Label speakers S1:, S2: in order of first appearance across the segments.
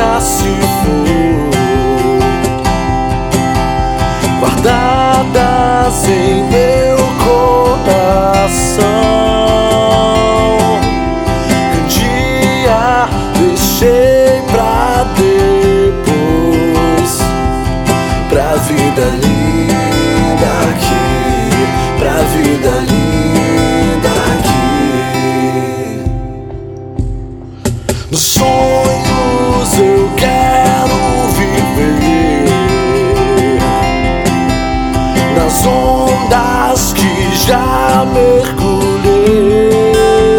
S1: já se foi, guardadas em meu coração. Um dia deixei pra depois, pra vida linda aqui, pra vida linda aqui. Nos sonhos eu quero viver, nas ondas que já mergulhei.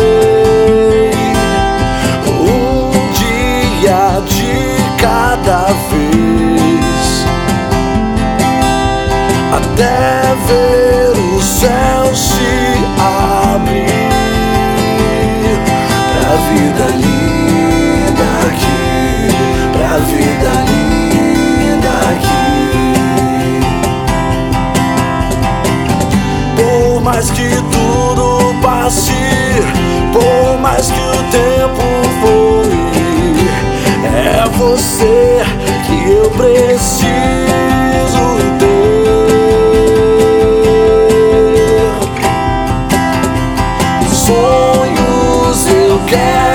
S1: Um dia de cada vez, até ver o céu se abrir. Pra vida linda aqui, pra vida linda aqui. Por mais que tudo passe, por mais que o tempo voe, é você que eu preciso ter. Sonhos eu quero